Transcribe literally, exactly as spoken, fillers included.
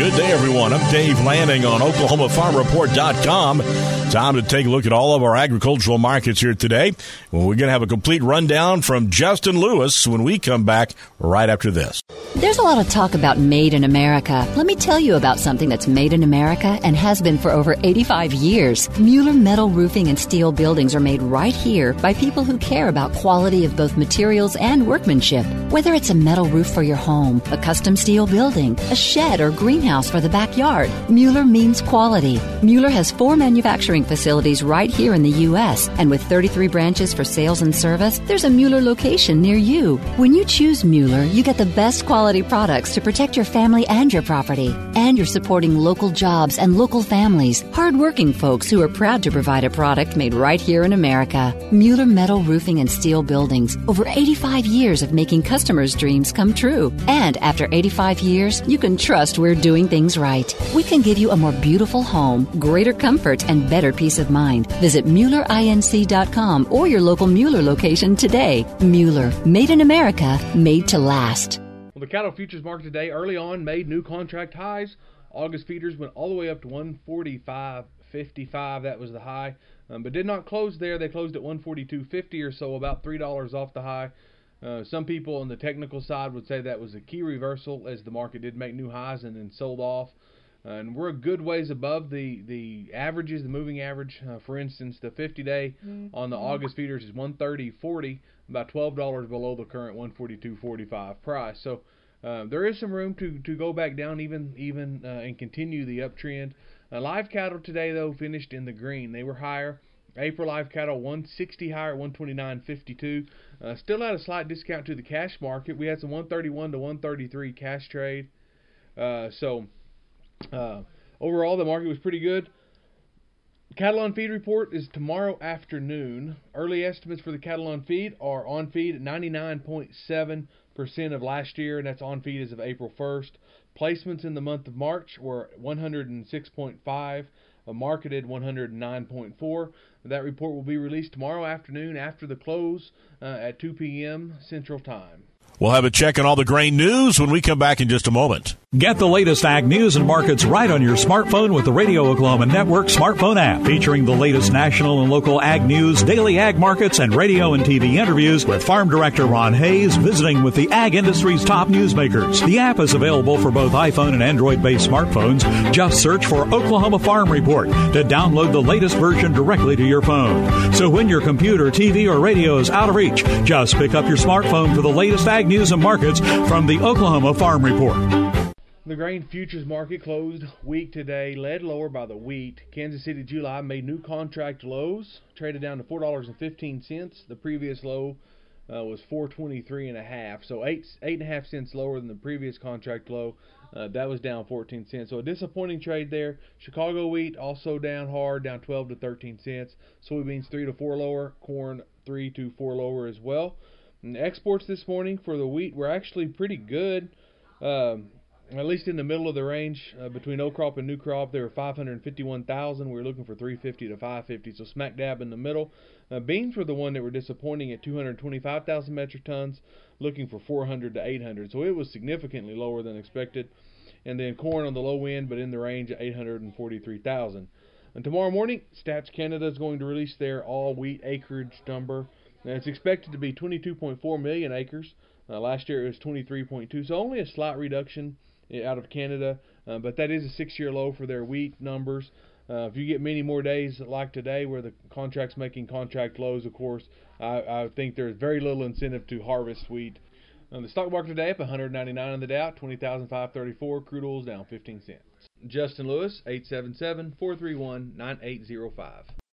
Good day, everyone. I'm Dave Lanning on Oklahoma Farm Report dot com. Time to take a look at all of our agricultural markets here today. Well, we're going to have a complete rundown from Justin Lewis when we come back right after this. There's a lot of talk about made in America. Let me tell you about something that's made in America and has been for over eighty-five years. Mueller Metal Roofing and Steel Buildings are made right here by people who care about quality of both materials and workmanship. Whether it's a metal roof for your home, a custom steel building, a shed or greenhouse for the backyard, Mueller means quality. Mueller has four manufacturing facilities right here in the U S, and with thirty-three branches for sales and service, there's a Mueller location near you. When you choose Mueller, you get the best quality products to protect your family and your property. And you're supporting local jobs and local families, hardworking folks who are proud to provide a product made right here in America. Mueller Metal Roofing and Steel Buildings, over eighty-five years of making customers' dreams come true. And after eighty-five years, you can trust we're doing things right. We can give you a more beautiful home, greater comfort, and better peace of mind. Visit Mueller Inc dot com or your local Mueller location today. Mueller, made in America, made to last. Well, the cattle futures market today early on made new contract highs. August feeders went all the way up to one forty-five fifty-five. That was the high, um, but did not close there. They closed at one forty-two fifty or so, about three dollars off the high. Uh, some people on the technical side would say that was a key reversal, as the market did make new highs and then sold off. Uh, and we're a good ways above the, the averages, the moving average. Uh, for instance, the fifty-day mm-hmm. on the August feeders is one thirty forty, about twelve dollars below the current one forty-two forty-five price. So uh, there is some room to, to go back down even even uh, and continue the uptrend. Uh, live cattle today, though, finished in the green. They were higher. April live cattle one sixty higher at one twenty-nine fifty-two. Uh, still at a slight discount to the cash market. We had some one thirty-one to one thirty-three cash trade. Uh, so uh, overall, the market was pretty good. Cattle on feed report is tomorrow afternoon. Early estimates for the cattle on feed are on feed at ninety-nine point seven percent of last year, and that's on feed as of April first. Placements in the month of March were one hundred six point five. A marketed one hundred nine point four. That report will be released tomorrow afternoon after the close uh, at two p.m. Central Time. We'll have a check on all the grain news when we come back in just a moment. Get the latest ag news and markets right on your smartphone with the Radio Oklahoma Network smartphone app, featuring the latest national and local ag news, daily ag markets, and radio and T V interviews with Farm Director Ron Hayes visiting with the ag industry's top newsmakers. The app is available for both iPhone and Android-based smartphones. Just search for Oklahoma Farm Report to download the latest version directly to your phone. So when your computer, T V, or radio is out of reach, just pick up your smartphone for the latest ag news and markets from the Oklahoma Farm Report. The grain futures market closed weak today, led lower by the wheat. Kansas City July made new contract lows, traded down to four dollars and fifteen cents. The previous low uh, was four twenty-three and a half, so eight eight and a half cents lower than the previous contract low. Uh, that was down fourteen cents, so a disappointing trade there. Chicago wheat also down hard, down twelve to thirteen cents. Soybeans three to four lower, corn three to four lower as well. And exports this morning for the wheat were actually pretty good. Um, At least in the middle of the range, uh, between old crop and new crop, there were five hundred fifty-one thousand. We were looking for three fifty to five fifty, so smack dab in the middle. Uh, beans were the one that were disappointing at two hundred twenty-five thousand metric tons, looking for four hundred to eight hundred. So it was significantly lower than expected. And then corn on the low end, but in the range at eight hundred forty-three thousand. And tomorrow morning, Stats Canada is going to release their all wheat acreage number. Now, it's expected to be twenty-two point four million acres. Uh, last year it was twenty-three point two, so only a slight reduction out of Canada, uh, but that is a six-year low for their wheat numbers. Uh, if you get many more days like today where the contract's making contract lows, of course, I, I think there's very little incentive to harvest wheat. Um, the stock market today up one hundred ninety-nine on the Dow, twenty thousand five hundred thirty-four. Crude oil's down fifteen cents. Justin Lewis, eight seven seven, four three one, nine eight zero five.